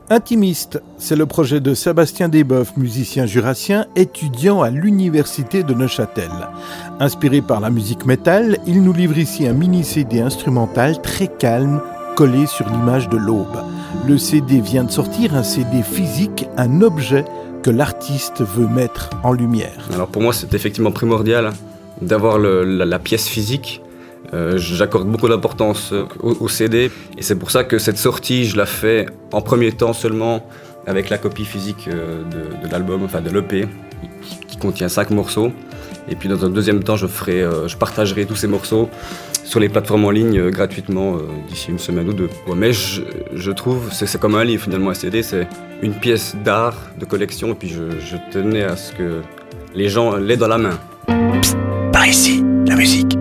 Intimiste, c'est le projet de Sébastien Desboeuf, musicien jurassien, étudiant à l'université de Neuchâtel. Inspiré par la musique métal, il nous livre ici un mini-CD instrumental très calme, collé sur l'image de l'aube. Le CD vient de sortir, un CD physique, un objet que l'artiste veut mettre en lumière. Alors pour moi, c'est effectivement primordial d'avoir la pièce physique. J'accorde beaucoup d'importance au CD et c'est pour ça que cette sortie, je la fais en premier temps seulement avec la copie physique de l'album, enfin de l'EP, qui contient 5 morceaux. Et puis dans un deuxième temps, je partagerai tous ces morceaux sur les plateformes en ligne gratuitement d'ici une semaine ou deux. Ouais, mais je trouve, c'est comme un livre finalement, un CD, c'est une pièce d'art, de collection, et puis je tenais à ce que les gens l'aient dans la main. Psst, par ici, la musique.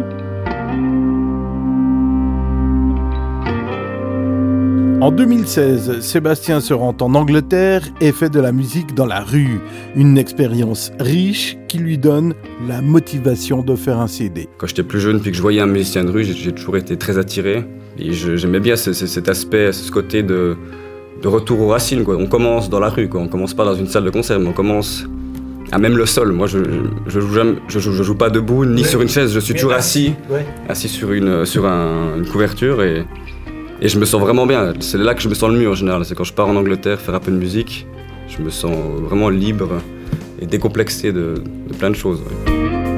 En 2016, Sébastien se rend en Angleterre et fait de la musique dans la rue. Une expérience riche qui lui donne la motivation de faire un CD. Quand j'étais plus jeune, puis que je voyais un musicien de rue, j'ai toujours été très attiré. Et j'aimais bien cet aspect, ce côté de retour aux racines, quoi. On commence dans la rue, quoi. On commence pas dans une salle de concert, mais on commence à même le sol. Moi, je joue pas debout, ni sur une chaise. Je suis toujours assis sur une couverture et je me sens vraiment bien. C'est là que je me sens le mieux en général. C'est quand je pars en Angleterre faire un peu de musique. Je me sens vraiment libre et décomplexé de plein de choses. Ouais.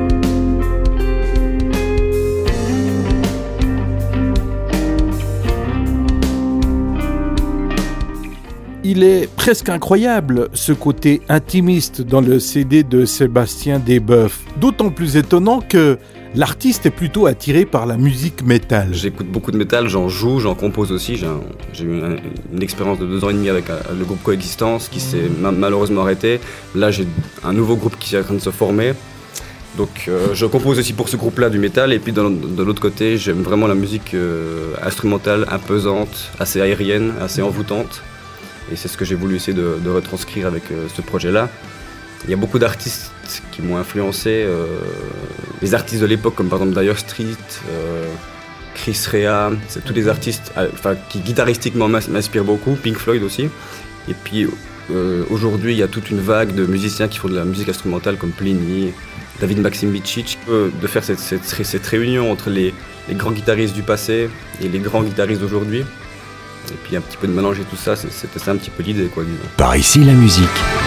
Il est presque incroyable, ce côté intimiste dans le CD de Sébastien Desboeuf. D'autant plus étonnant que l'artiste est plutôt attiré par la musique métal. J'écoute beaucoup de métal, j'en joue, j'en compose aussi. J'ai eu une expérience de 2 ans et demi avec le groupe Coexistence qui s'est malheureusement arrêté. Là, j'ai un nouveau groupe qui est en train de se former. Donc je compose aussi pour ce groupe-là du métal. Et puis de l'autre côté, j'aime vraiment la musique instrumentale, imposante, assez aérienne, assez envoûtante. Et c'est ce que j'ai voulu essayer de retranscrire avec ce projet-là. Il y a beaucoup d'artistes qui m'ont influencé. Les artistes de l'époque, comme par exemple Dire Straits, Chris Rea, c'est tous des artistes qui guitaristiquement m'inspirent beaucoup, Pink Floyd aussi. Et puis aujourd'hui, il y a toute une vague de musiciens qui font de la musique instrumentale comme Pliny, David Maximicic. De faire cette réunion entre les grands guitaristes du passé et les grands guitaristes d'aujourd'hui. Et puis un petit peu de mélanger tout ça, c'était ça un petit peu l'idée, quoi, disons. Par ici, la musique.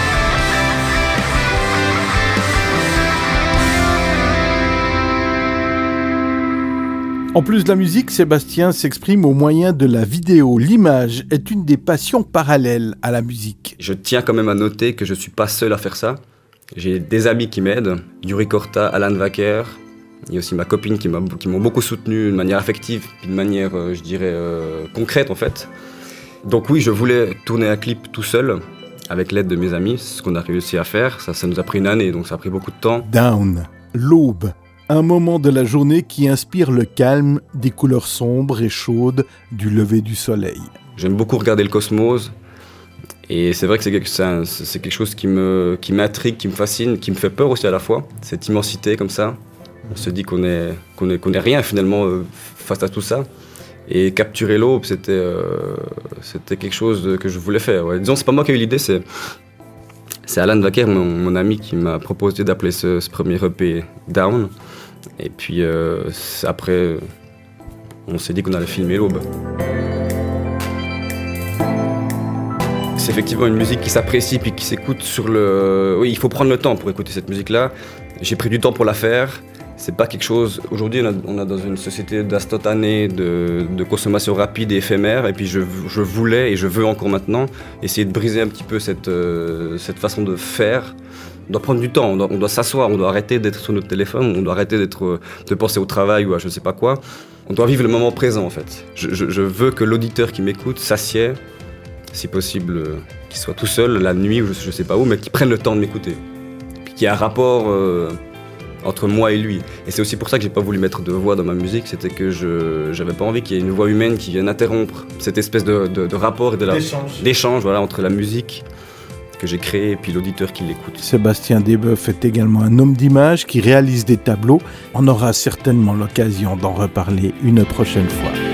En plus de la musique, Sébastien s'exprime au moyen de la vidéo. L'image est une des passions parallèles à la musique. Je tiens quand même à noter que je ne suis pas seul à faire ça. J'ai des amis qui m'aident, Yuri Korta, Alan Wacker. Il y a aussi ma copine qui m'ont beaucoup soutenu de manière affective, puis de manière, je dirais, concrète en fait. Donc oui, je voulais tourner un clip tout seul, avec l'aide de mes amis, c'est ce qu'on a réussi à faire. Ça nous a pris une année, donc ça a pris beaucoup de temps. Down, l'aube, un moment de la journée qui inspire le calme des couleurs sombres et chaudes du lever du soleil. J'aime beaucoup regarder le cosmos, et c'est vrai que c'est quelque chose qui m'intrigue, qui me fascine, qui me fait peur aussi à la fois, cette immensité comme ça. On se dit qu'on est rien finalement face à tout ça. Et capturer l'aube, c'était quelque chose que je voulais faire. Ouais. Disons, c'est pas moi qui ai eu l'idée, c'est Alan Wacker, mon ami, qui m'a proposé d'appeler ce premier EP Down. Et puis après, on s'est dit qu'on allait filmer l'aube. C'est effectivement une musique qui s'apprécie puis qui s'écoute sur le... Oui, il faut prendre le temps pour écouter cette musique-là. J'ai pris du temps pour la faire. C'est pas quelque chose... Aujourd'hui, on est dans une société d'instantané, de consommation rapide et éphémère. Et puis je voulais, et je veux encore maintenant, essayer de briser un petit peu cette façon de faire. On doit prendre du temps, on doit s'asseoir, on doit arrêter d'être sur notre téléphone, on doit arrêter de penser au travail ou à je sais pas quoi. On doit vivre le moment présent, en fait. Je veux que l'auditeur qui m'écoute s'assied, si possible, qu'il soit tout seul la nuit ou je sais pas où, mais qu'il prenne le temps de m'écouter. Puis qu'il y ait un rapport... entre moi et lui. Et c'est aussi pour ça que j'ai pas voulu mettre de voix dans ma musique, c'était que j'avais pas envie qu'il y ait une voix humaine qui vienne interrompre cette espèce de rapport et d'échange voilà, entre la musique que j'ai créée et puis l'auditeur qui l'écoute. Sébastien Desboeuf est également un homme d'image qui réalise des tableaux. On aura certainement l'occasion d'en reparler une prochaine fois.